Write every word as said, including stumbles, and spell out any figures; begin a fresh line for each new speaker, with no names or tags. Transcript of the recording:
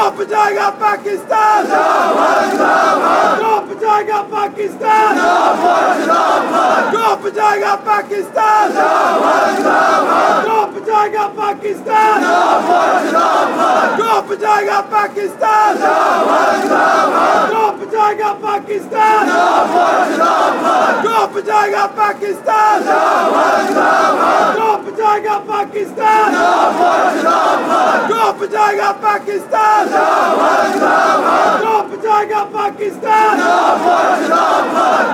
डूब जाएगा पाकिस्तान, डूब जाएगा पाकिस्तान, डूब जाएगा पाकिस्तान, डूब जाएगा पाकिस्तान, डूब जाएगा पाकिस्तान, डूब जाएगा पाकिस्तान, डूब जाएगा पाकिस्तान, डूब जाएगा पाकिस्तान, डूब जाएगा पाकिस्तान, डूब जाएगा पाकिस्तान।